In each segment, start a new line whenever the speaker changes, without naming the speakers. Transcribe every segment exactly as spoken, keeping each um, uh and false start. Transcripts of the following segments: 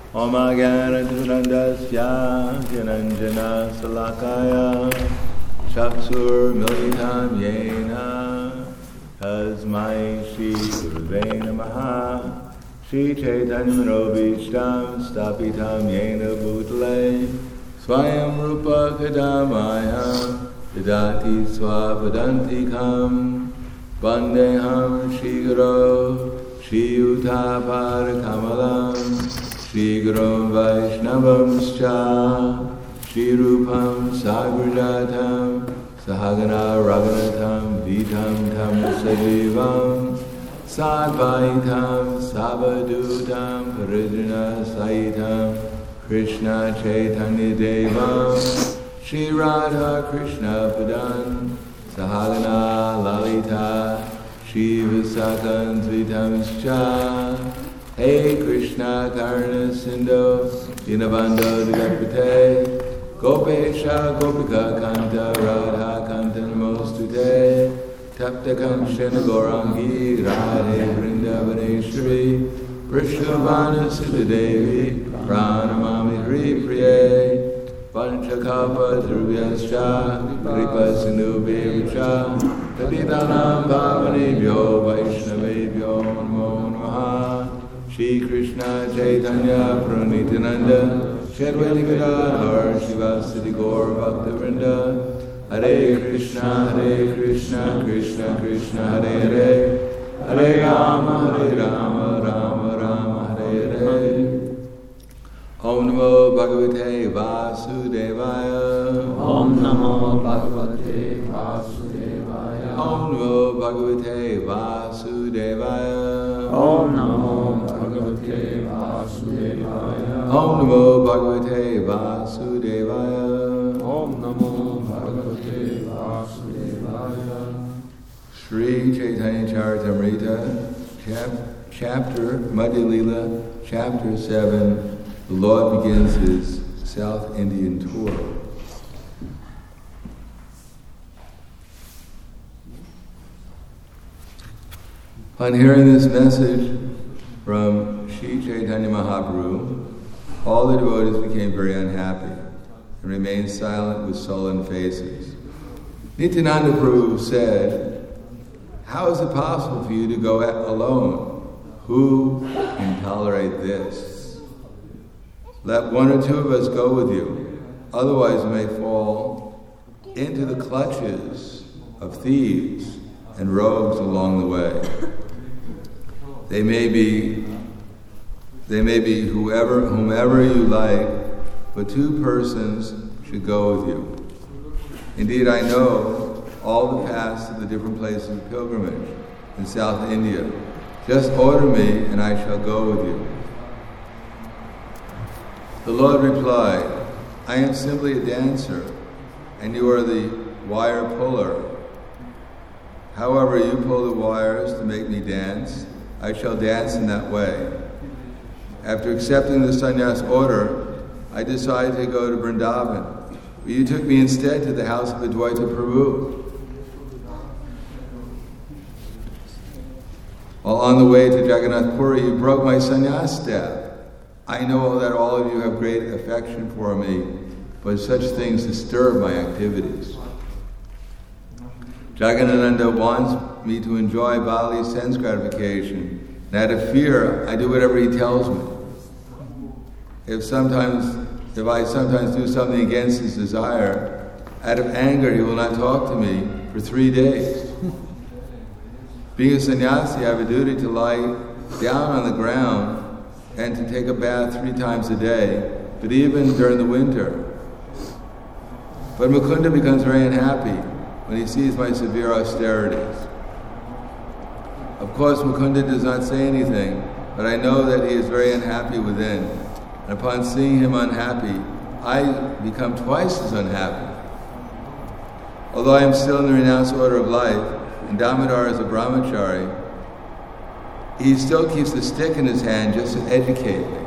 Om Agyananandasya Jananjana Salakaya Chakshur Militam Yena Tasmai Shri Guruve Namaha Shri Chaitanya Manobishtam Stapitam Yena Bhutale Swayam Rupa Kadamaya Vidati Swapadantikam Vandeham Shri Guru Shri Uttapara Kamalam Shri Guru Vaishnavamscha Shri Rupam Sagrajatam Sahagana Raghunatam Vitam Tam Sajivam Sadvaitam Savadutam Parijana Saitam Krishna Chaitanya Devam Shri Radha Krishna Padan Sahagana Lalita Shri Visakan Svitamscha Hey Krishna Karna Sindhu Dinabandho Digapate Gopesha Gopika Kanta Radha Kanta Namostute Tapta Kamshana Gaurangi Radhe Vrindavaneshwari Vrishnavana Siddha Devi Pranamami Hri Priye Panchakapa Dhruvyascha Kripa Sindhu Bevicha Tadidanam Bhavanebhyo Vaishnavebhyo Namo Namaha Shri Krishna Chaitanya Pranityananda Shadvaiti Gadadhar Shivasati Gaur Bhaktivinoda Hare Krishna Hare Krishna Krishna Krishna Hare Hare Hare Rama Hare Rama Rama Rama Hare Hare Om Namo Bhagavate Vasudevaya
Om Namo Bhagavate Vasudevaya
Om Namo Bhagavate Vasudevaya
Om Namo Bhagavate Vasudevaya
Om Namo Bhagavate Vasudevaya
Om Namo Bhagavate Vasudevaya
Sri Chaitanya Charitamrita chap, Chapter Madhya Lila Chapter seven. The Lord begins his South Indian tour. On hearing this message from Sri Chaitanya Mahaprabhu, all the devotees became very unhappy and remained silent with sullen faces. Nityananda Prabhu said, "How is it possible for you to go alone? Who can tolerate this? Let one or two of us go with you, otherwise we may fall into the clutches of thieves and rogues along the way. They may be, they may be whoever, whomever you like, but two persons should go with you. Indeed, I know all the paths to the different places of pilgrimage in South India. Just order me, and I shall go with you." The Lord replied, "I am simply a dancer, and you are the wire puller. However you pull the wires to make me dance, I shall dance in that way." After accepting the sannyas order, I decided to go to Vrindavan, but you took me instead to the house of Advaita Prabhu. While on the way to Jagannath Puri, you broke my sannyas staff. I know that all of you have great affection for me, but such things disturb my activities. Jagannananda wants me to enjoy bodily sense gratification, and out of fear, I do whatever he tells me. If sometimes, if I sometimes do something against his desire, out of anger, he will not talk to me for three days. Being a sannyasi, I have a duty to lie down on the ground and to take a bath three times a day, but even during the winter. But Mukunda becomes very unhappy when he sees my severe austerities. Of course, Mukunda does not say anything, but I know that he is very unhappy within. And upon seeing him unhappy, I become twice as unhappy. Although I am still in the renounced order of life, and Damodar is a brahmachari, he still keeps the stick in his hand just to educate me.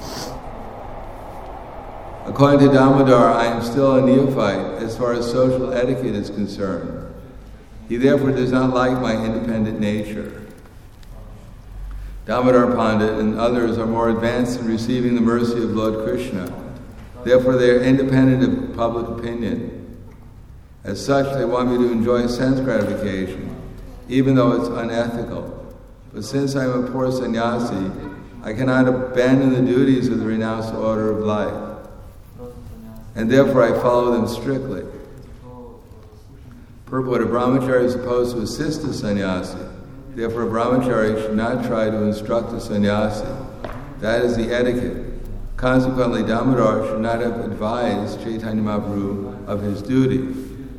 According to Damodar, I am still a neophyte as far as social etiquette is concerned. He therefore does not like my independent nature. Damodar Pandit and others are more advanced in receiving the mercy of Lord Krishna. Therefore, they are independent of public opinion. As such, they want me to enjoy sense gratification, even though it's unethical. But since I am a poor sannyasi, I cannot abandon the duties of the renounced order of life, and therefore I follow them strictly. Purport: a brahmachari is supposed to assist a sannyasi. Therefore, a brahmachari should not try to instruct a sannyasi. That is the etiquette. Consequently, Damodar should not have advised Chaitanya Mahaprabhu of his duty.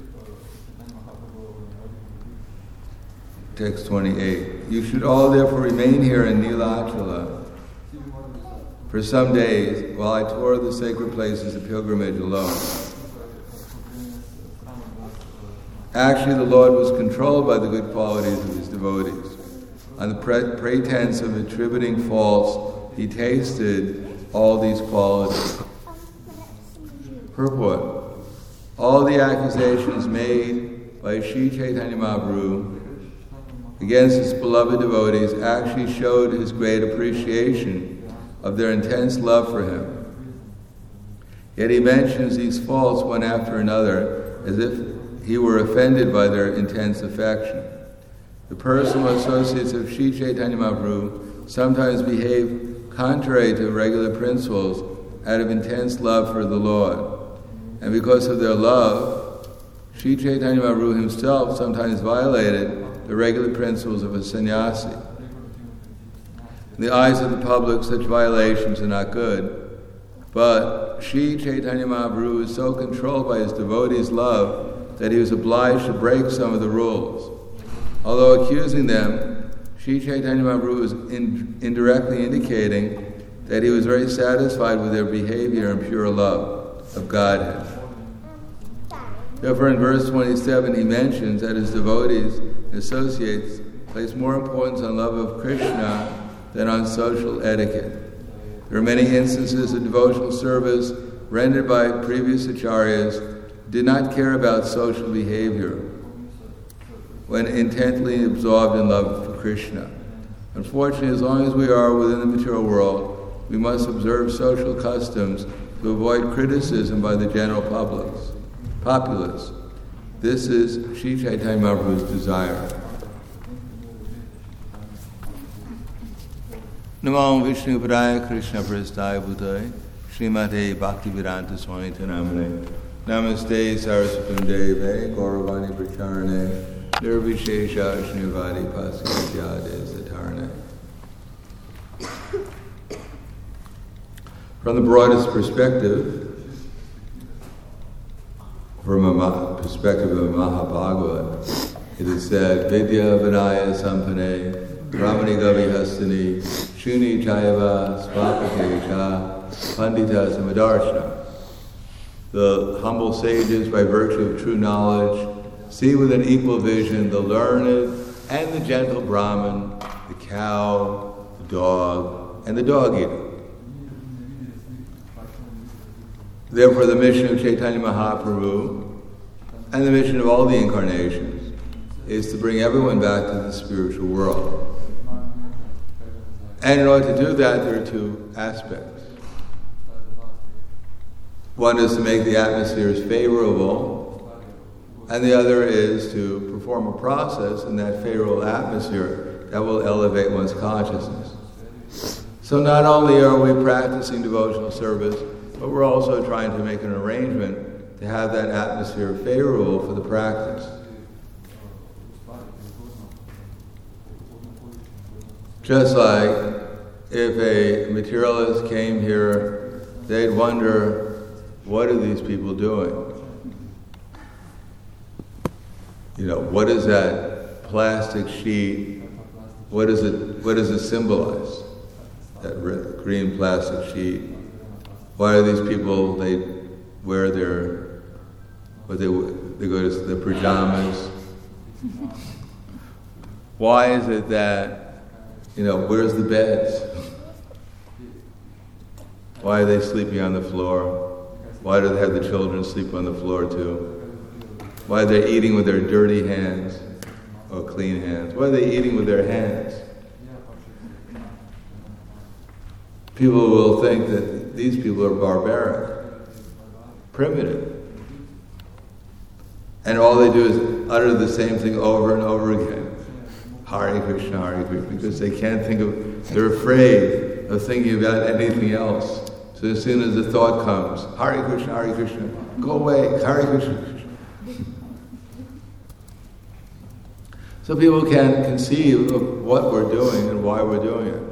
Text twenty-eight. You should all therefore remain here in Nilachala for some days while I tour the sacred places of pilgrimage alone. Actually, the Lord was controlled by the good qualities of his devotees. On the pre- pretense of attributing faults, he tasted all these qualities. Purport: all the accusations made by Sri Chaitanya Mahaprabhu against his beloved devotees actually showed his great appreciation of their intense love for him. Yet he mentions these faults one after another as if he were offended by their intense affection. The personal associates of Sri Chaitanya Mahaprabhu sometimes behave contrary to regular principles out of intense love for the Lord. And because of their love, Sri Chaitanya Mahaprabhu himself sometimes violated the regular principles of a sannyasi. In the eyes of the public, such violations are not good. But Sri Chaitanya Mahaprabhu is so controlled by his devotees' love that he was obliged to break some of the rules. Although accusing them, Sri Chaitanya Mahaprabhu was in, indirectly indicating that he was very satisfied with their behavior and pure love of Godhead. Therefore, in verse twenty-seven, he mentions that his devotees and associates place more importance on love of Krishna than on social etiquette. There are many instances of devotional service rendered by previous acharyas who did not care about social behavior when intently absorbed in love for Krishna. Unfortunately, as long as we are within the material world, we must observe social customs to avoid criticism by the general publics, populace. This is Sri Chaitanya Mahaprabhu's desire. Namo Vishnu Padaya Krishna Prasthaya Bhutaya Srimate Bhaktivedanta Swami Namane Namaste Saraswatam Deve Gauravani Pracharane Nirvishesha Shnivadi Pasyajade Satarane. From the broadest perspective, from a perspective of Mahabhagavad, it is said, Vidya Vinaya Sampane Brahmani Gavi Hastani Shuni Chayava Svapakesha Pandita Samadarshana. The humble sages, by virtue of true knowledge, see with an equal vision the learned and the gentle Brahmin, the cow, the dog, and the dog-eater. Therefore, the mission of Chaitanya Mahaprabhu and the mission of all the incarnations is to bring everyone back to the spiritual world. And in order to do that, there are two aspects. One is to make the atmospheres favorable, and the other is to perform a process in that favorable atmosphere that will elevate one's consciousness. So not only are we practicing devotional service, but we're also trying to make an arrangement to have that atmosphere favorable for the practice. Just like if a materialist came here, they'd wonder, what are these people doing? You know, what is that plastic sheet? What does it, what does it symbolize? That red, green plastic sheet. Why are these people, they wear their, what they, they go to the pajamas? Why is it that, you know, where's the beds? Why are they sleeping on the floor? Why do they have the children sleep on the floor too? Why are they eating with their dirty hands or clean hands? Why are they eating with their hands? people will think that these people are barbaric, primitive. And all they do is utter the same thing over and over again. Hare Krishna, Hare Krishna, because they can't think of, they're afraid of thinking about anything else. So as soon as the thought comes, Hare Krishna, Hare Krishna, go away, Hare Krishna. So people can't conceive of what we're doing and why we're doing it.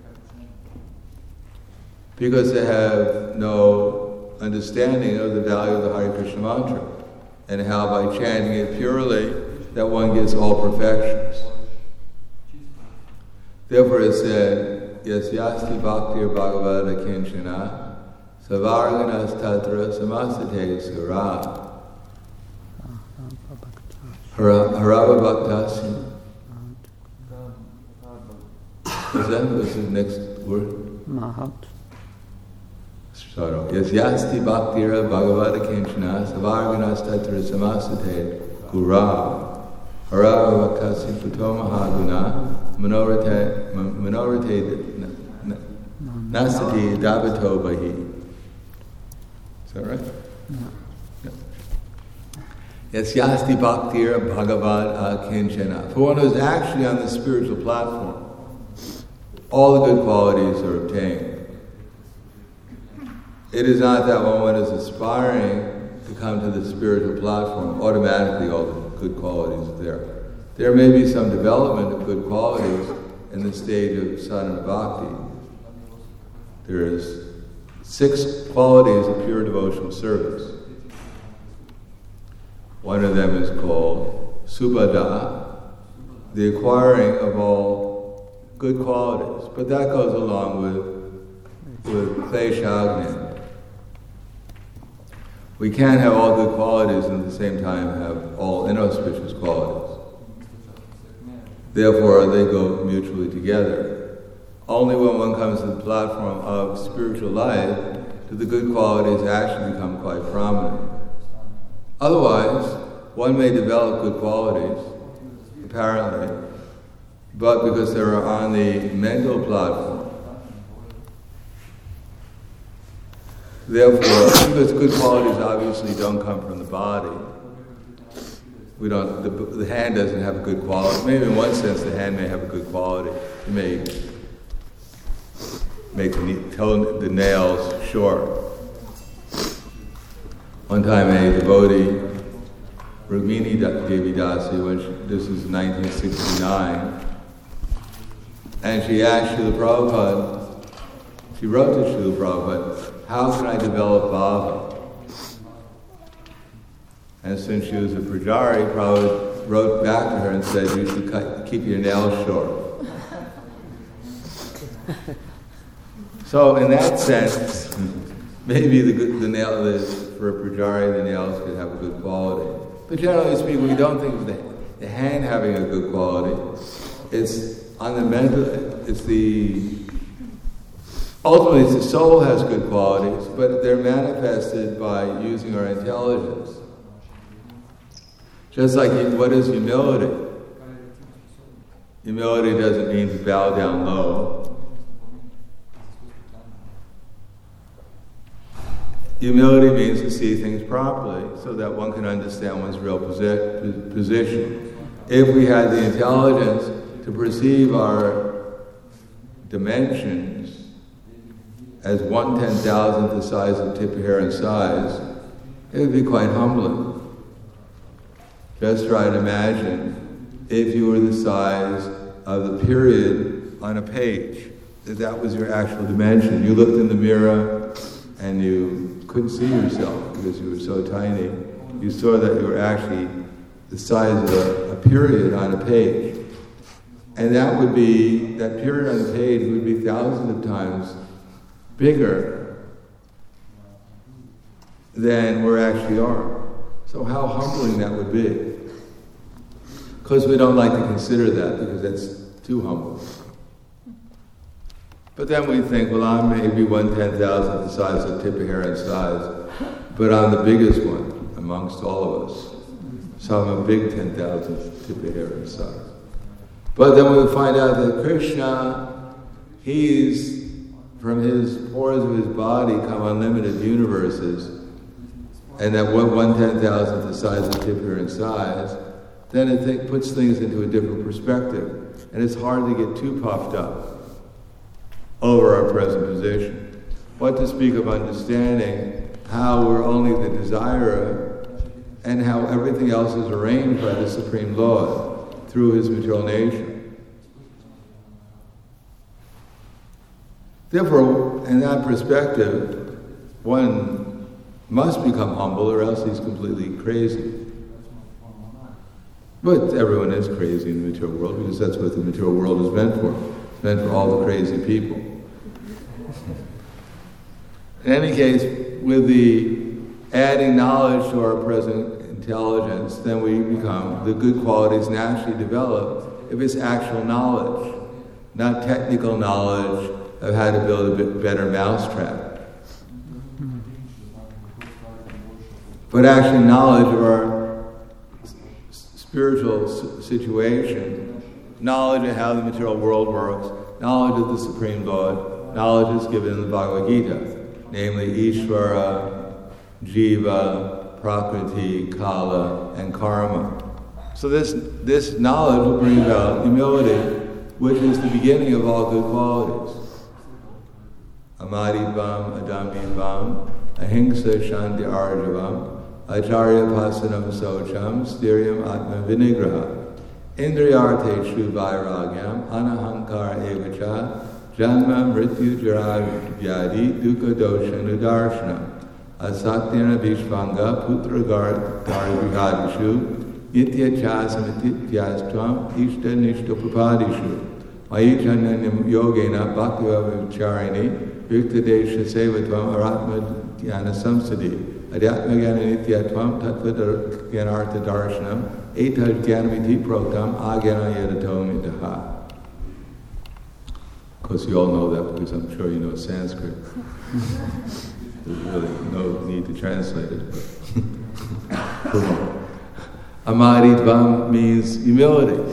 Because they have no understanding of the value of the Hare Krishna mantra and how by chanting it purely that one gets all perfections. Therefore it said, Yes yasti bhaktir bhagavata kinchana savarganas tatra samasate sura harava bhaktasi. Is that what's the next word?
Mahat.
Sorry. Yes yasti bhaktira bhagavata kinchana savarganas tatra samasate gura harava bhaktasi puto mahaguna Minorite, minorite, nasati davato bahi. Is that right?
Yeah.
Yeah. Yes, yasti bhaktir bhagavad kinchana. For one who's actually on the spiritual platform, all the good qualities are obtained. It is not that when one is aspiring to come to the spiritual platform, automatically all the good qualities are there. There may be some development of good qualities in the stage of sadhana bhakti. There is six qualities of pure devotional service. One of them is called subhada, the acquiring of all good qualities. But that goes along with, with kleshagni. We can't have all good qualities and at the same time have all inauspicious qualities. Therefore, they go mutually together. Only when one comes to the platform of spiritual life do the good qualities actually become quite prominent. Otherwise, one may develop good qualities, apparently, but because they're on the mental platform. Therefore, because good qualities obviously don't come from the body, We don't. The, the hand doesn't have a good quality. Maybe in one sense, the hand may have a good quality. It may make the, toe, the nails short. One time, a devotee, Rukmini Devi Dasi, when she, this is nineteen sixty-nine, and she asked Srila Prabhupada. She wrote to Srila Prabhupada, "How can I develop bhava?" And since she was a Pujari, Prabhupada wrote back to her and said, you should cut, keep your nails short. So in that sense, maybe the, good, the nail is, for a Pujari, the nails could have a good quality. But generally speaking, we don't think of the, the hand having a good quality. It's on the mental, it's the, ultimately it's the soul has good qualities, but they're manifested by using our intelligence. Just like, what is humility? Humility doesn't mean to bow down low. Humility means to see things properly so that one can understand one's real posi- position. If we had the intelligence to perceive our dimensions as one ten thousandth the size of tip of hair in size, it would be quite humbling. Just try to imagine if you were the size of the period on a page, that that was your actual dimension. You looked in the mirror and you couldn't see yourself because you were so tiny. You saw that you were actually the size of a, a period on a page. And that would be, that period on the page would be thousands of times bigger than we actually are. So how humbling that would be. Of course, we don't like to consider that because that's too humble. But then we think, well, I'm maybe one ten thousandth the size of tip of hair in size, but I'm the biggest one amongst all of us. So I'm a big ten thousandth tip of hair in size. But then we find out that Krishna, he's from his pores of his body come unlimited universes, and that one one ten thousandth the size of Jupiter in size, then it th- puts things into a different perspective, and it's hard to get too puffed up over our present position. What to speak of understanding how we're only the desirer, and how everything else is arranged by the Supreme Lord through his material nature. Therefore, in that perspective, one must become humble or else he's completely crazy. But everyone is crazy in the material world because that's what the material world is meant for. It's meant for all the crazy people. In any case, with the adding knowledge to our present intelligence, then we become, the good qualities naturally develop if it's actual knowledge, not technical knowledge of how to build a bit better mousetrap. But actually knowledge of our s- spiritual s- situation, knowledge of how the material world works, knowledge of the Supreme Lord, knowledge is given in the Bhagavad Gita, namely Ishvara, Jiva, Prakriti, Kala, and Karma. So this, this knowledge will bring about humility, which is the beginning of all good qualities. Amadibam, Adambibam, Ahimsa Shanti Arjavam, Acharya Pasanam Socham, Styriam Atma Vinigraha, Indriyarte Shu Vairagyam, Anahankar Evacha, Janma Mrityu Jara Vyadi, Dukkha Dosha Nudarshanam, Asatyana Vishvanga, Putra Garvihadishu, Nitya Chasamitityastvam, Ishta Nishta Prapadishu, Mayichananyam Yogena Bhaktiva Vicharini, Yuktadesha Sevatvam Aratma Dhyana Samsadi, Adhyatma Gyana Nityatvam Tattva Gyanartha Darshanam, Eta Gyanamiti Protam Agyana Yadatom Itaha. Of course, you all know that because I'm sure you know Sanskrit. There's really no need to translate it. Amaditvam means humility.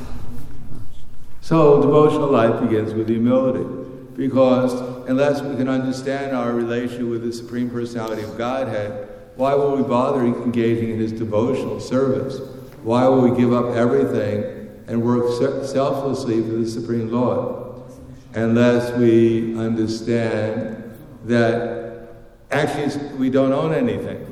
So devotional life begins with humility, because unless we can understand our relation with the Supreme Personality of Godhead, why will we bother engaging in his devotional service? Why will we give up everything and work selflessly for the Supreme Lord? Unless we understand that actually we don't own anything.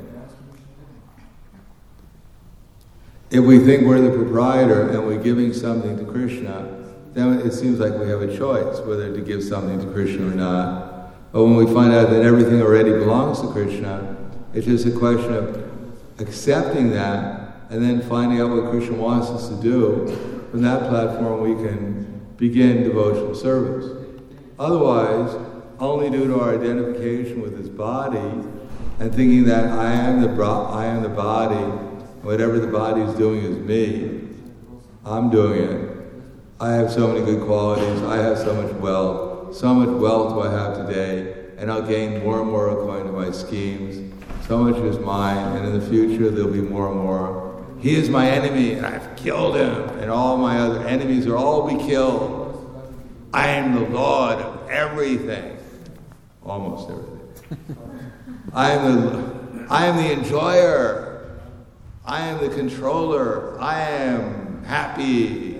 If we think we're the proprietor and we're giving something to Krishna, then it seems like we have a choice whether to give something to Krishna or not. But when we find out that everything already belongs to Krishna, it's just a question of accepting that and then finding out what Krishna wants us to do. From that platform we can begin devotional service. Otherwise, only due to our identification with his body and thinking that I am the bro- I am the body, whatever the body is doing is me, I'm doing it. I have so many good qualities, I have so much wealth, so much wealth do I have today, and I'll gain more and more according to my schemes. So much is mine, and in the future there'll be more and more. He is my enemy, and I've killed him, and all my other enemies will all be killed. I am the Lord of everything. Almost everything. I am the, I am the enjoyer. I am the controller. I am happy.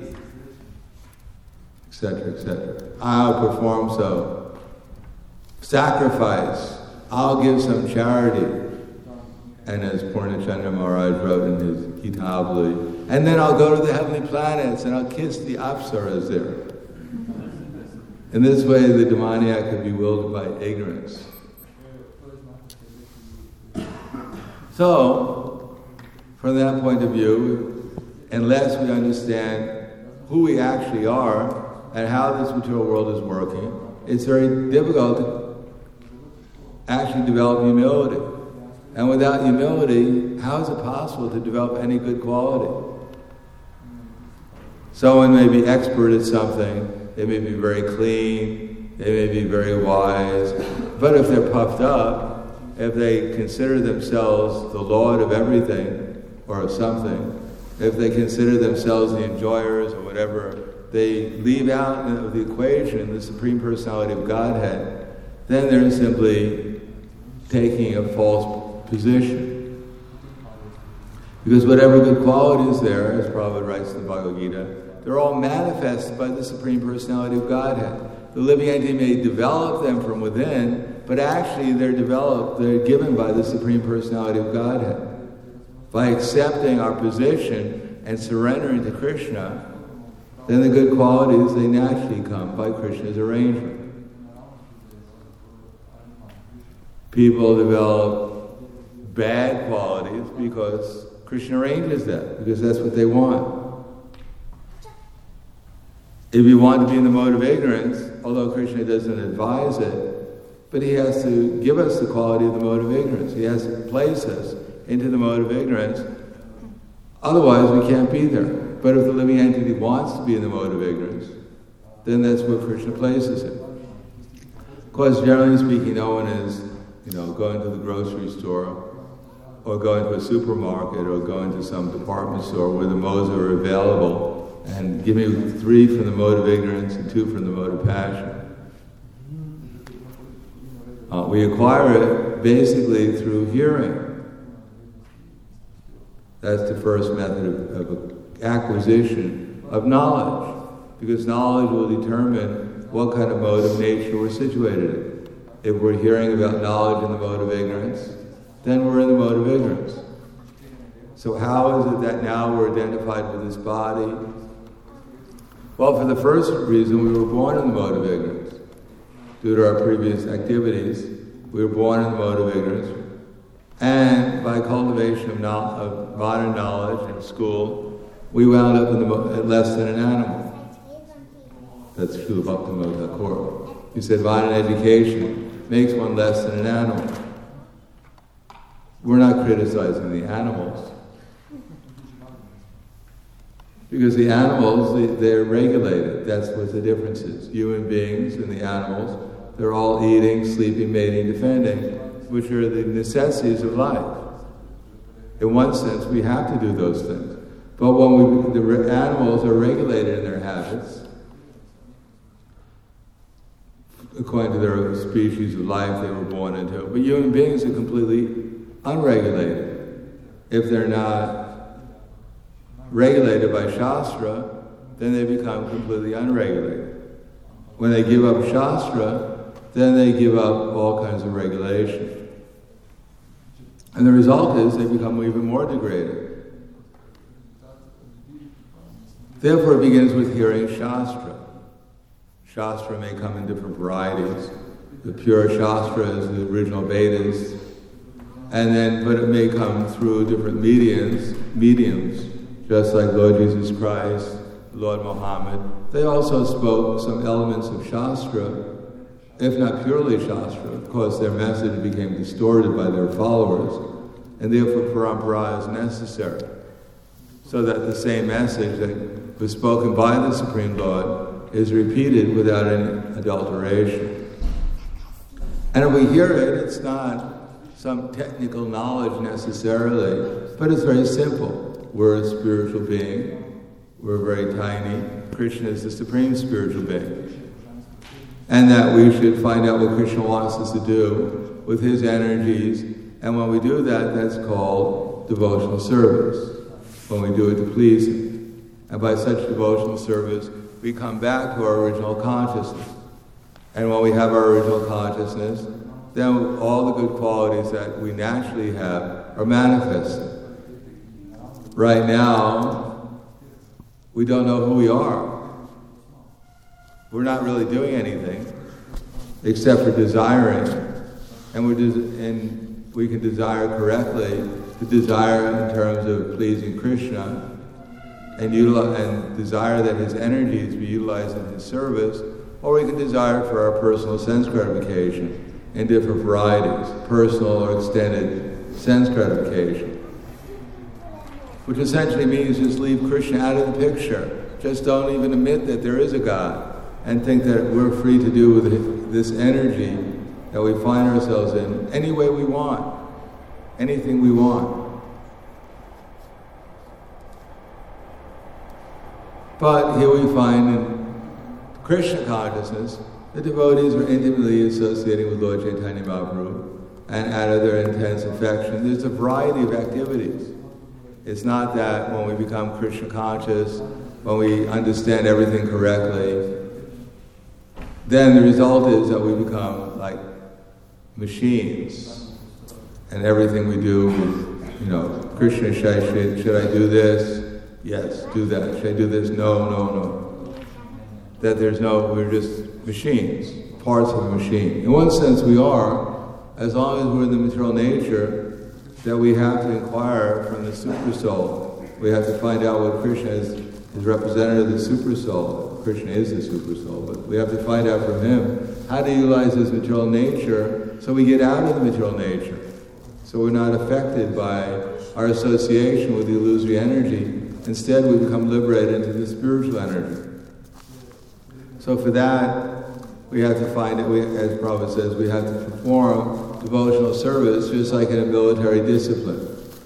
Etc., et cetera. I'll perform so. Sacrifice. I'll give some charity. And as Purnachandra Maharaj wrote in his Gitabli, and then I'll go to the heavenly planets and I'll kiss the apsaras there. In this way, the demoniac could be bewildered by ignorance. So, from that point of view, unless we understand who we actually are and how this material world is working, it's very difficult to actually develop humility. And without humility, how is it possible to develop any good quality? Someone may be expert at something, they may be very clean, they may be very wise, but if they're puffed up, if they consider themselves the Lord of everything or of something, if they consider themselves the enjoyers or whatever, they leave out of the equation the Supreme Personality of Godhead, then they're simply taking a false position. Because whatever good quality is there, as Prabhupada writes in the Bhagavad Gita, they're all manifested by the Supreme Personality of Godhead. The living entity may develop them from within, but actually they're developed, they're given by the Supreme Personality of Godhead. By accepting our position and surrendering to Krishna, then the good qualities, they naturally come by Krishna's arrangement. People develop bad qualities because Krishna arranges that, because that's what they want. If you want to be in the mode of ignorance, although Krishna doesn't advise it, but he has to give us the quality of the mode of ignorance. He has to place us into the mode of ignorance. Otherwise, we can't be there. But if the living entity wants to be in the mode of ignorance, then that's where Krishna places it. Of course, generally speaking, no one is, you know, going to the grocery store or going to a supermarket or going to some department store where the modes are available and give me three from the mode of ignorance and two from the mode of passion. Uh, we acquire it basically through hearing. That's the first method of, of acquisition of knowledge, because knowledge will determine what kind of mode of nature we're situated in. If we're hearing about knowledge in the mode of ignorance, then we're in the mode of ignorance. So how is it that now we're identified with this body? Well, for the first reason, we were born in the mode of ignorance. Due to our previous activities, we were born in the mode of ignorance. And by cultivation of, no- of modern knowledge in school, we wound up in the mo- less than an animal. That's true of Bhaktivinoda Thakur. He said, modern education makes one less than an animal. We're not criticizing the animals. Because the animals, they, they're regulated. That's what the difference is. Human beings and the animals, they're all eating, sleeping, mating, defending, which are the necessities of life. In one sense, we have to do those things. But when we, the animals are regulated in their habits, according to their species of life they were born into. But human beings are completely unregulated. If they're not regulated by Shastra, then they become completely unregulated. When they give up Shastra, then they give up all kinds of regulation. And the result is they become even more degraded. Therefore it begins with hearing Shastra. Shastra may come in different varieties. The pure Shastra is the original Vedas. And then, but it may come through different mediums, mediums, just like Lord Jesus Christ, Lord Muhammad. They also spoke some elements of Shastra, if not purely Shastra. Of course, their message became distorted by their followers, and therefore parampara is necessary, so that the same message that was spoken by the Supreme Lord is repeated without any adulteration. And if we hear it, it's not some technical knowledge necessarily, but it's very simple. We're a spiritual being. We're very tiny. Krishna is the supreme spiritual being. And that we should find out what Krishna wants us to do with his energies. And when we do that, that's called devotional service. When we do it to please him. And by such devotional service, we come back to our original consciousness. And when we have our original consciousness, then all the good qualities that we naturally have are manifested. Right now, we don't know who we are. We're not really doing anything except for desiring. And, we're des- and we can desire correctly, to desire in terms of pleasing Krishna, and, utilize, and desire that his energies be utilized in his service, or we can desire for our personal sense gratification in different varieties, personal or extended sense gratification. Which essentially means just leave Krishna out of the picture. Just don't even admit that there is a God, and think that we're free to do with this energy that we find ourselves in any way we want, anything we want. But here we find in Krishna consciousness the devotees are intimately associating with Lord Chaitanya Mahaprabhu and out of their intense affection. There's a variety of activities. It's not that when we become Krishna conscious, when we understand everything correctly, then the result is that we become like machines. And everything we do, you know, Krishna, should I, should, should I do this? Yes, do that. Should I do this? No, no, no. That there's no, we're just machines, parts of a machine. In one sense we are, as long as we're in the material nature, that we have to inquire from the Super Soul. We have to find out what Krishna is, is representative of the Super Soul. Krishna is the Super Soul, but we have to find out from him how to utilize this material nature so we get out of the material nature. So we're not affected by our association with the illusory energy. Instead, we become liberated into the spiritual energy. So for that, we have to find it, we, as Prabhupada says, we have to perform devotional service just like in a military discipline.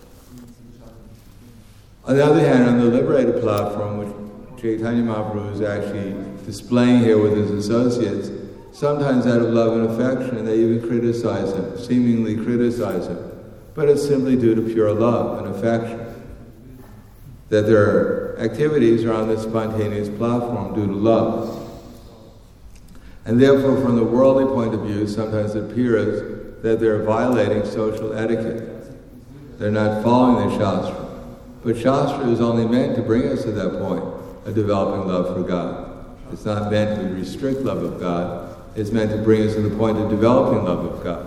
On the other hand, on the liberated platform, which Chaitanya Mahaprabhu is actually displaying here with his associates, sometimes out of love and affection, they even criticize him, seemingly criticize him. But it's simply due to pure love and affection. That their activities are on this spontaneous platform due to love. And therefore, from the worldly point of view, sometimes it appears that they're violating social etiquette. They're not following the Shastra. But Shastra is only meant to bring us to that point of developing love for God. It's not meant to restrict love of God. It's meant to bring us to the point of developing love of God.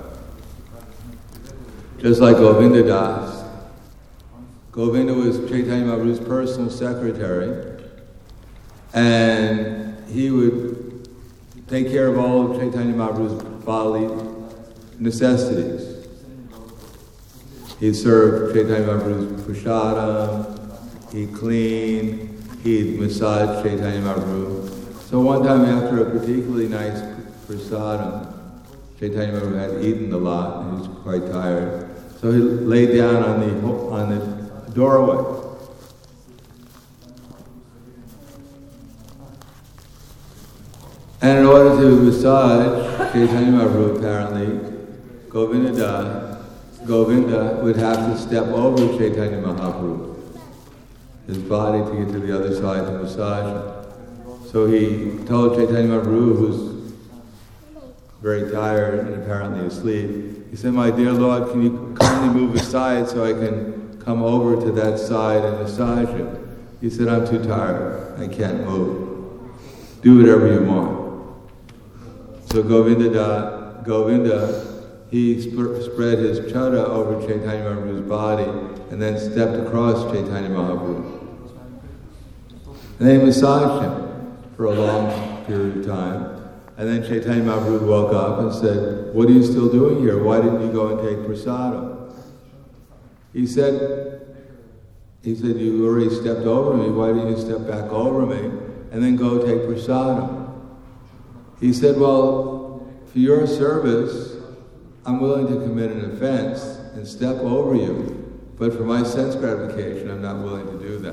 Just like Govinda Das. Govinda was Chaitanya Mahaprabhu's personal secretary, and he would take care of all of Chaitanya Mahaprabhu's bodily necessities. He served Chaitanya Mahaprabhu's prasadam, he cleaned, he'd massage Chaitanya Mahaprabhu. So one time after a particularly nice prasadam, Chaitanya Mahaprabhu had eaten a lot and he was quite tired. So he lay down on the on the doorway. And in order to massage Chaitanya Mahaprabhu, apparently, Govinda Das, Govinda would have to step over Chaitanya Mahaprabhu, his body, to get to the other side to massage him. So he told Chaitanya Mahaprabhu, who's very tired and apparently asleep, he said, "My dear Lord, can you kindly move aside so I can come over to that side and massage him?" He said, "I'm too tired. I can't move. Do whatever you want." So Govinda, da, Govinda, he sp- spread his chada over Chaitanya Mahaprabhu's body and then stepped across Chaitanya Mahaprabhu. And they massaged him for a long period of time. And then Chaitanya Mahaprabhu woke up and said, "What are you still doing here? Why didn't you go and take prasadam?" He said, he said, "You already stepped over me. Why didn't you step back over me and then go take prasadam?" He said, "Well, for your service, I'm willing to commit an offense and step over you, but for my sense gratification, I'm not willing to do that."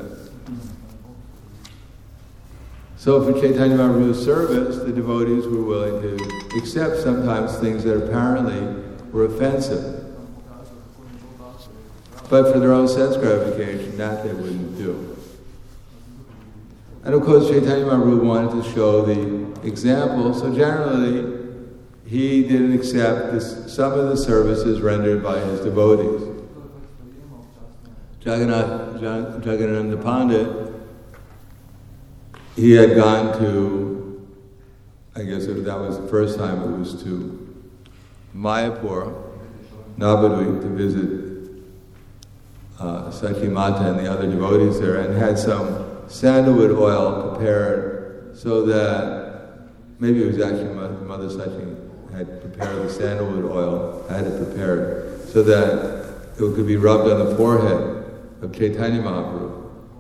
So for Chaitanya Mahaprabhu's service, the devotees were willing to accept sometimes things that apparently were offensive. But for their own sense gratification, that they wouldn't do. And of course, Chaitanya Mahaprabhu wanted to show the example, so generally, he didn't accept this, some of the services rendered by his devotees. Jagannath, Jagannatha Pandit, he had gone to, I guess it, that was the first time it was to Mayapur, Navadvip, to visit uh, Sachi Mata and the other devotees there, and had some sandalwood oil prepared so that, maybe it was actually Mother Sachi had prepared the sandalwood oil, had it prepared, so that it could be rubbed on the forehead of Chaitanya Mahaprabhu,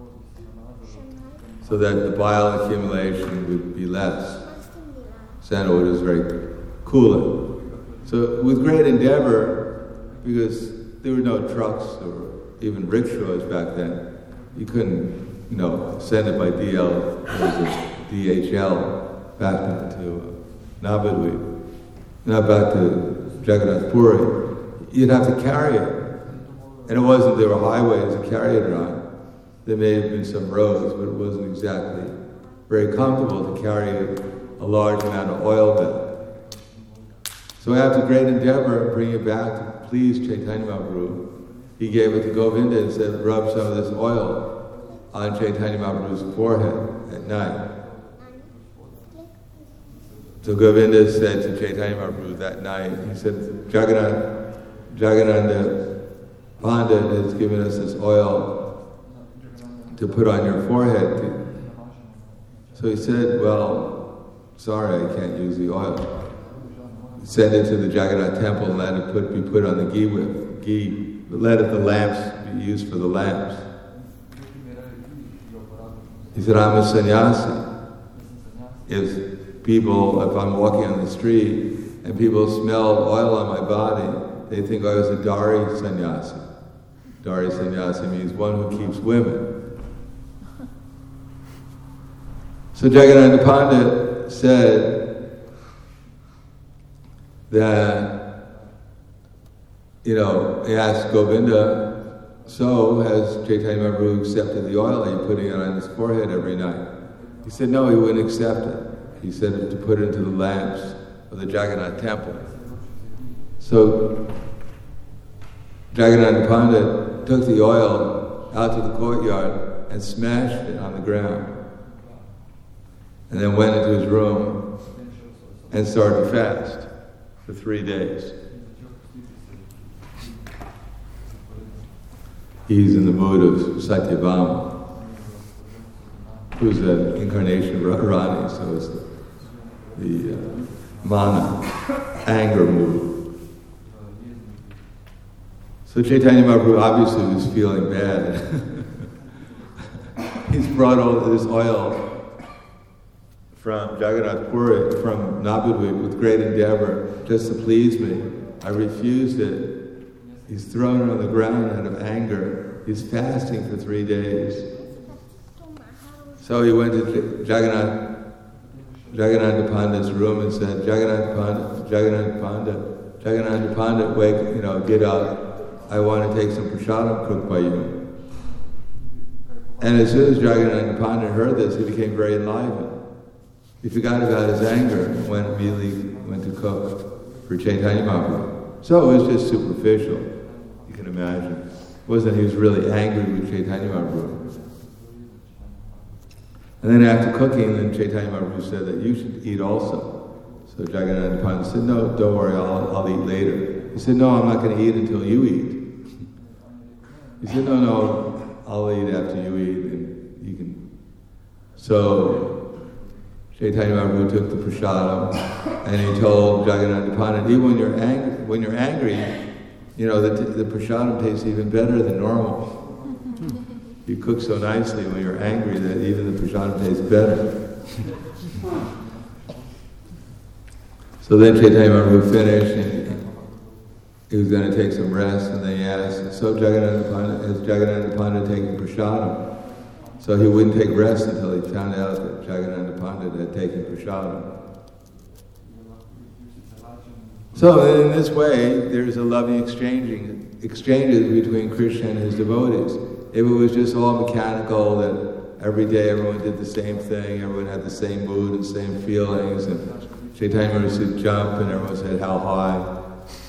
so that the bile accumulation would be less. Sandalwood is very cooling. So with great endeavor, because there were no trucks or even rickshaws back then, you couldn't, you know, send it by D L, D H L back to Navadvip, not back to Jagannath Puri, you'd have to carry it. And it wasn't there were highways to carry it on. There may have been some roads, but it wasn't exactly very comfortable to carry a large amount of oil back. So after great endeavor in bringing it back to please Chaitanya Mahaprabhu, he gave it to Govinda and said, rub some of this oil on Chaitanya Mahaprabhu's forehead at night. So Govinda said to Chaitanya Mahaprabhu that night, he said, Jagannath, Jagannatha Pandit has given us this oil to put on your forehead. So he said, well, sorry, I can't use the oil. Send it to the Jagannath temple and let it put, be put on the ghee whip, ghee, but let it, the lamps be used for the lamps. He said, I'm a sannyasi. If people, if I'm walking on the street and people smell oil on my body, they think I was a Dari sannyasi. Dari sannyasi means one who keeps women. So Jagannatha Pandit said that, you know, he asked Govinda, so has Chaitanya Mahaprabhu accepted the oil? Are you putting it on his forehead every night? He said, no, he wouldn't accept it. He said to put it into the lamps of the Jagannath temple. So Jagannatha Pandit took the oil out to the courtyard and smashed it on the ground. And then went into his room and started fast for three days. He's in the mood of Satyabhama, who's an incarnation of Radharani, so it's the, the uh, mana, anger mood. So Chaitanya Mahaprabhu obviously was feeling bad. He's brought all this oil from Jagannath Puri, from Navadvip, with great endeavor, just to please me. I refused it. He's thrown it on the ground out of anger. He's fasting for three days. So he went to Jagannath, Jagannatha Pandit's room and said, Jagannatha Pandit, Jagannatha Pandit, Jagannatha Pandit, wake, you know, get up. I want to take some prasadam cooked by you. And as soon as Jagannatha Pandit heard this, he became very enlivened. He forgot about his anger and went immediately went to cook for Chaitanya Mahaprabhu. So it was just superficial, you can imagine. It wasn't he was really angry with Chaitanya Mahaprabhu. And then after cooking, then Chaitanya Mahaprabhu said that you should eat also. So Jagannatha Pandit said, no, don't worry, I'll, I'll eat later. He said, no, I'm not going to eat until you eat. He said, no, no, I'll eat after you eat, and you can. So Chaitanya Mahaprabhu took the prasadam, and he told Jagannatha Pandit, even when you're angry, when you're angry, you know, the, the prasadam tastes even better than normal. You cook so nicely when you're angry that even the prasadam tastes better. So then Chaitanya Mahaprabhu finished, and he was going to take some rest, and then he asked, so Jagannatha Pandit, is Jagannatha Pandit taking prasadam? So he wouldn't take rest until he found out that Jagannatha Pandit had taken prasadam. So in this way, there's a loving exchanging exchanges between Krishna and his devotees. If it was just all mechanical, that every day everyone did the same thing, everyone had the same mood and same feelings, and Chaitanya Mahaprabhu said jump, and everyone said how high.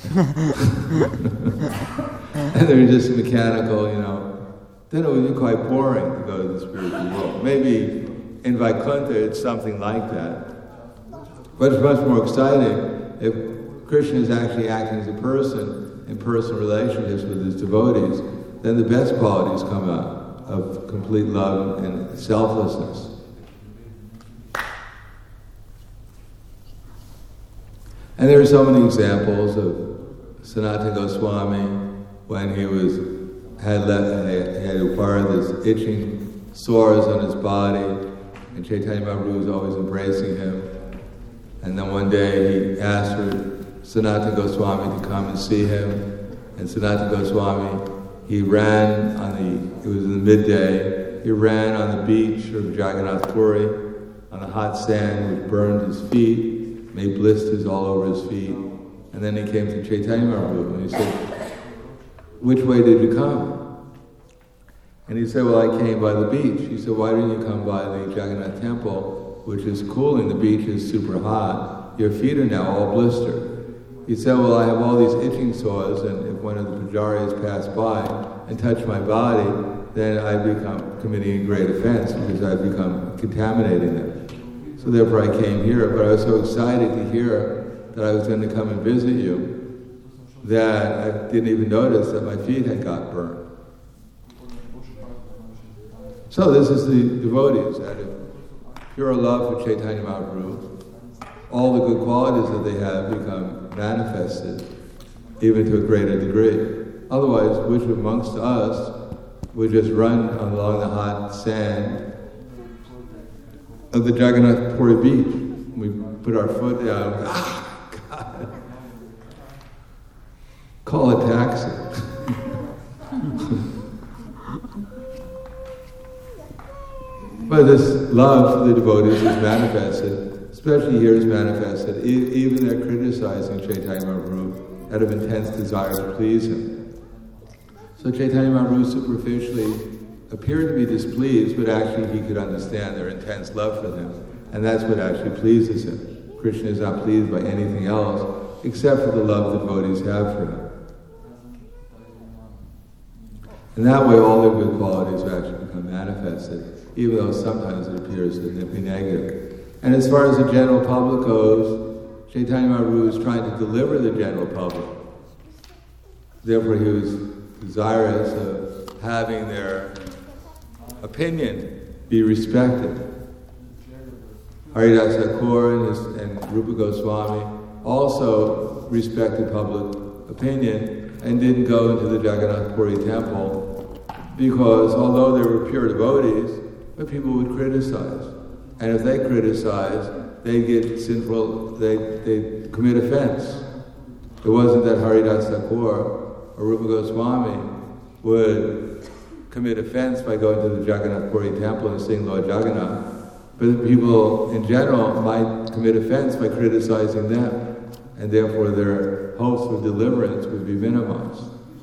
And they were just mechanical, you know. Then it would be quite boring to go to the spiritual world. Maybe in Vaikuntha it's something like that. But it's much more exciting if Krishna is actually acting as a person in personal relationships with his devotees, then the best qualities come out of complete love and selflessness. And there are so many examples of Sanatana Goswami when he was had let, had acquired this itching sores on his body, and Chaitanya Mahaprabhu was always embracing him. And then one day he asked for Sanatana Goswami to come and see him, and Sanatana Goswami, he ran on the, it was in the midday, he ran on the beach of Jagannath Puri, on the hot sand which burned his feet, made blisters all over his feet. And then he came to Chaitanya Mahaprabhu and he said, "Which way did you come?" And he said, "Well, I came by the beach." He said, "Why didn't you come by the Jagannath temple, which is cooling? The beach is super hot. Your feet are now all blistered." He said, "Well, I have all these itching sores, and if one of the pujaris passed by and touched my body, then I'd become committing a great offense because I'd become contaminating them. So therefore I came here, but I was so excited to hear that I was going to come and visit you that I didn't even notice that my feet had got burned." So this is the devotees, out of pure love for Chaitanya Mahaprabhu, all the good qualities that they have become manifested, even to a greater degree. Otherwise, which amongst us would just run along the hot sand of the Jagannath Puri beach? We put our foot down, ah, God, call a taxi. But this love for the devotees is manifested, especially here is manifested, e- even they're criticizing Chaitanya Mahaprabhu out of intense desire to please him. So Chaitanya Mahaprabhu superficially appeared to be displeased, but actually he could understand their intense love for them, and that's what actually pleases him. Krishna is not pleased by anything else except for the love the devotees have for him. And that way all their good qualities actually become manifested, even though sometimes it appears to be negative. And as far as the general public goes, Chaitanya Mahaprabhu was trying to deliver the general public. Therefore he was desirous of having their opinion be respected. Haridas Thakur and, his, and Rupa Goswami also respected public opinion and didn't go into the Jagannath Puri temple because although they were pure devotees, but people would criticize. And if they criticize, they get sinful, they, they commit offense. It wasn't that Haridas Thakur or Rupa Goswami would commit offense by going to the Jagannath Puri temple and sing Lord Jagannath, but people in general might commit offense by criticizing them, and therefore their hopes for deliverance would be minimized.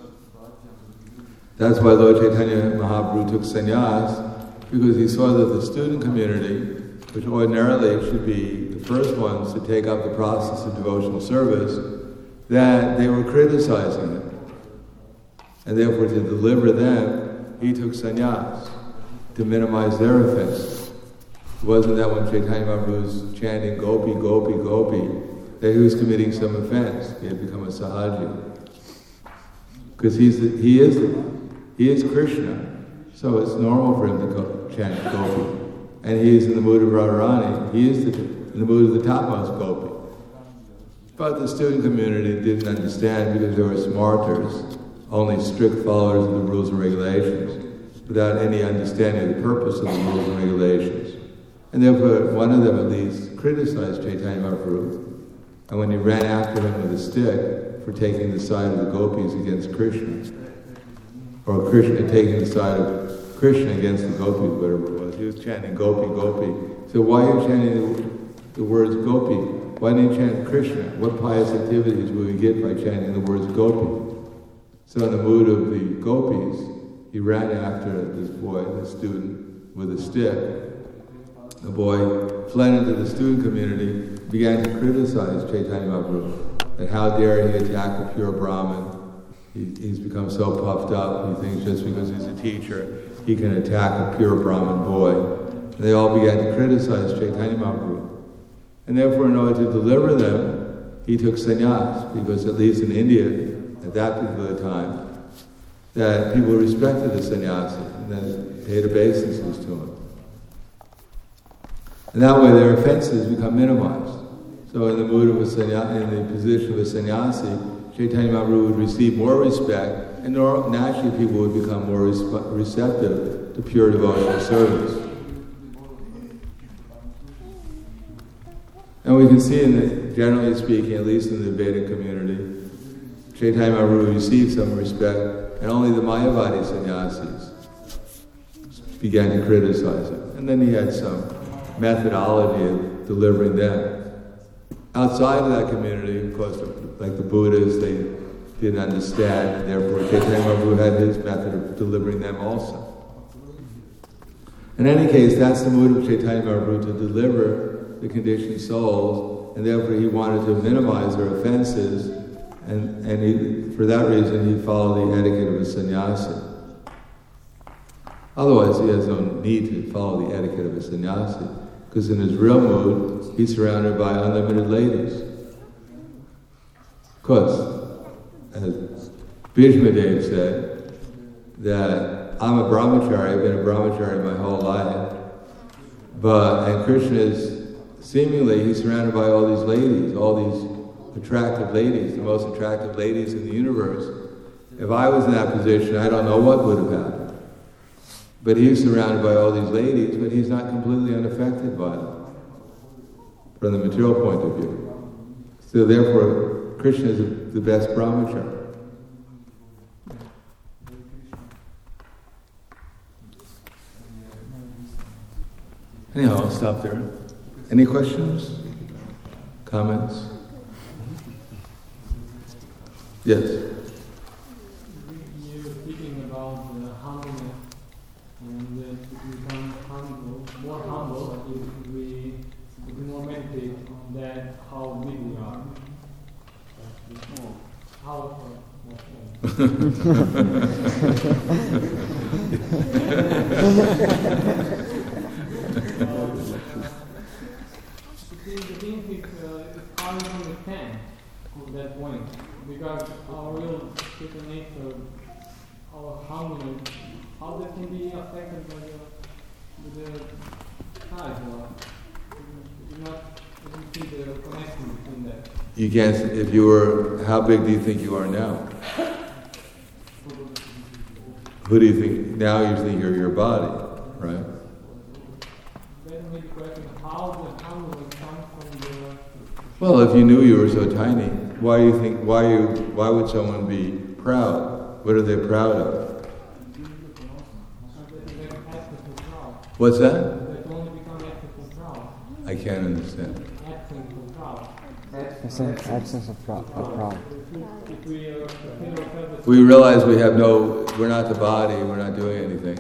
That's why Lord Chaitanya Mahaprabhu took sannyas, because he saw that the student community, which ordinarily should be the first ones to take up the process of devotional service, that they were criticizing him. And therefore to deliver them, he took sannyas, to minimize their offense. It wasn't that when Chaitanya Mahaprabhu was chanting Gopi, Gopi, Gopi, that he was committing some offense. He had become a sahaji. Because he's the, he is he is Krishna, so it's normal for him to go, chant Gopi. And he is in the mood of Radharani. He is the, in the mood of the topmost Gopi. But the student community didn't understand because they were smarters, only strict followers of the rules and regulations, without any understanding of the purpose of the rules and regulations. And therefore, one of them at least criticized Chaitanya Mahaprabhu. And when he ran after him with a stick for taking the side of the gopis against Krishna, or Krishna taking the side of Krishna against the gopis, whatever it was, he was chanting Gopi, Gopi. So why are you chanting the, the words Gopi? Why didn't you chant Krishna? What pious activities will we get by chanting the words Gopi? So in the mood of the gopis, he ran after this boy, the student, with a stick. The boy fled into the student community, began to criticize Chaitanya Mahaprabhu, that how dare he attack a pure Brahmin. He, he's become so puffed up, he thinks just because he's a teacher, he can attack a pure Brahmin boy. And they all began to criticize Chaitanya Mahaprabhu. And therefore, in order to deliver them, he took sannyas, because at least in India, at that particular time, that people respected the sannyasi and then paid obeisances to him. And that way their offenses become minimized. So in the mood of a sannyasi, in the position of a sannyasi, Chaitanya Mahaprabhu would receive more respect, and naturally people would become more resp- receptive to pure devotional service. And we can see, in the, generally speaking, at least in the Vedic community, Chaitanya Mahaprabhu received some respect, and only the Mayavadi sannyasis began to criticize him. And then he had some methodology of delivering them. Outside of that community, of course, like the Buddhists, they didn't understand, therefore Chaitanya Mahaprabhu had his method of delivering them also. In any case, that's the mood of Chaitanya Mahaprabhu, to deliver the conditioned souls, and therefore he wanted to minimize their offenses, and, and he, for that reason he followed the etiquette of a sannyasi. Otherwise he has no need to follow the etiquette of a sannyasi, because in his real mood, he's surrounded by unlimited ladies. Of course, as Bhishma Dev said, that I'm a brahmachari, I've been a brahmachari my whole life, but, and Krishna is, seemingly, he's surrounded by all these ladies, all these attractive ladies, the most attractive ladies in the universe. If I was in that position, I don't know what would have happened. But he's surrounded by all these ladies, but he's not completely unaffected by them, from the material point of view. So therefore, Krishna is the best brahmachari. Anyhow, I'll stop there. Any questions? Comments? Yes?
You're speaking about the humbleness, and uh, to become humble, more humble, if we, if we more meditate on that, how big we are. How The thing is, uh, it's hard to understand at that point, because our real spiritual nature, our humbleness, how that can be affected by the, the size, or you not you see the connection between that.
You can't, if you were, how big do you think you are now? Who do you think, now you think you're your body, right?
Then maybe question, how the humbleness comes from the...
Well, if you knew you were so tiny, why do you think, why you, why would someone be proud? What are they proud of? What's that? I can't understand.
It's an absence of pride.
We realize we have no, we're not the body, we're not doing anything.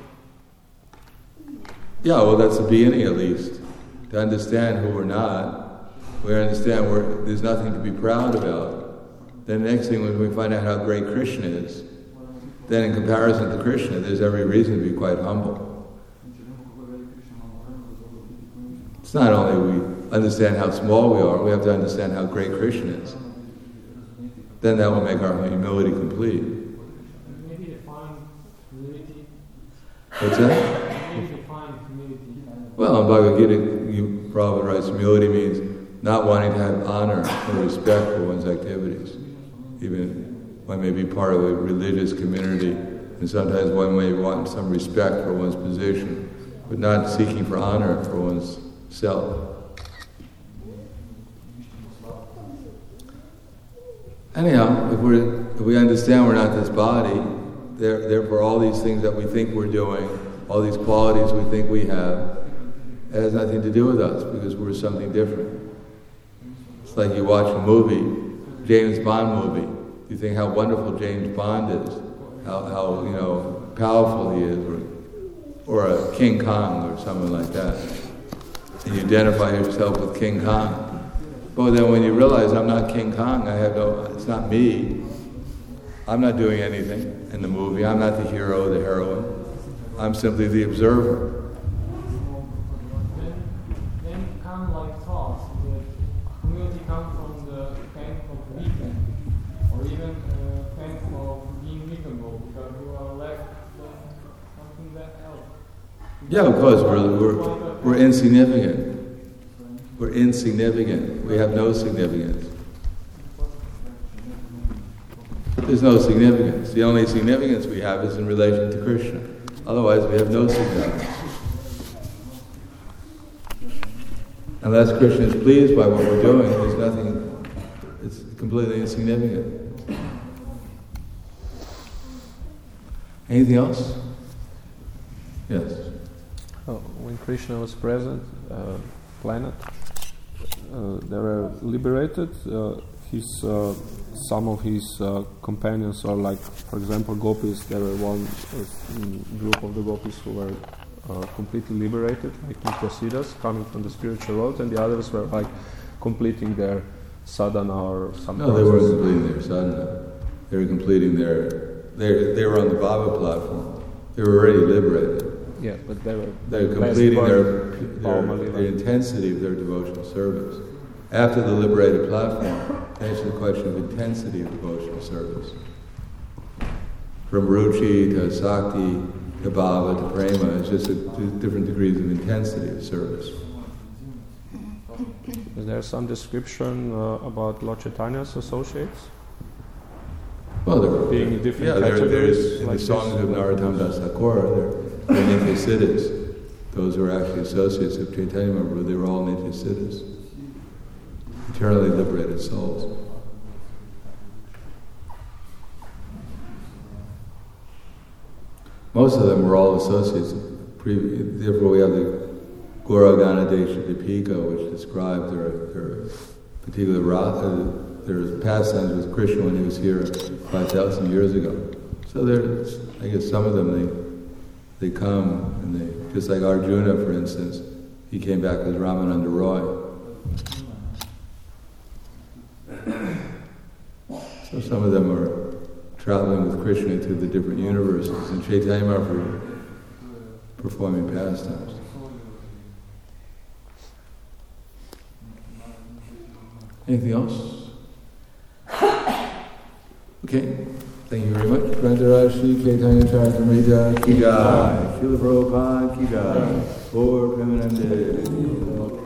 Yeah, well, that's the beginning at least. To understand who we're not, we understand we're, there's nothing to be proud about. Then the next thing, when we find out how great Krishna is, then in comparison to Krishna, there's every reason to be quite humble. It's not only we understand how small we are, we have to understand how great Krishna is. Then that will make our humility complete.
Maybe define humility.
What's that?
Maybe define humility.
Well, in Bhagavad Gita, you Prabhupada writes, humility means not wanting to have honor or respect for one's activities. Even one may be part of a religious community, and sometimes one may want some respect for one's position, but not seeking for honor for one's self. Anyhow, if, we're, if we understand we're not this body, there, therefore all these things that we think we're doing, all these qualities we think we have, it has nothing to do with us because we're something different. It's like you watch a movie, James Bond movie, you think how wonderful James Bond is, how, how you know, powerful he is, or, or a King Kong or something like that. And you identify yourself with King Kong. But then when you realize I'm not King Kong, I have no, it's not me. I'm not doing anything in the movie. I'm not the hero, the heroine. I'm simply the observer.
Then, then come like thoughts that humility comes from the strength of weakness, or even uh, strength of being reasonable, because you are less than something that else.
Yeah, of course, we're, we're, we're insignificant. We're insignificant. We have no significance. There's no significance. The only significance we have is in relation to Krishna. Otherwise, we have no significance. Unless Krishna is pleased by what we're doing, there's nothing, it's completely insignificant. Anything else? Yes.
Oh, when Krishna was present, uh, planet, uh, they were liberated. Uh, his uh, some of his uh, companions are like, for example, gopis. There were one uh, group of the gopis who were uh, completely liberated, like Nityasiddhas, coming from the spiritual world, and the others were like completing their sadhana or some.
No, they weren't completing their sadhana. They were completing their. They they were on the Baba platform. They were already liberated.
Yeah, but they were.
They were completing their their, the intensity of their devotional service. After the liberated platform, it's the question of intensity of devotional service. From Ruchi to Sakti to Bhava to Prema, it's just a, different degrees of intensity of service.
Is there some description uh, about Lord Chaitanya's associates?
Well, there were
being in different
yeah,
categories.
There, there is, in
like
the songs
this.
of Narottam Das Thakur, they're, they're Nityasiddhas. Those who are actually associates of Chaitanya Mahaprabhu, they were all Nityasiddhas, eternally liberated souls. Most of them were all associates. Previous, therefore, we have the Gaura Ganadesha Dipika, which described their, their particular ratha, their pastimes with Krishna when he was here five thousand years ago. So there, I guess some of them, they they come, and they, just like Arjuna, for instance, he came back as Ramananda Roy. So some of them are traveling with Krishna to the different universes, and Chaitanya Mahaprabhu performing pastimes. Anything else? Okay, thank you very much. Grantaraj Shri Chaitanya Charitamrita Ki Jai, Srila Prabhupada Ki Jai, Gaur Premanande.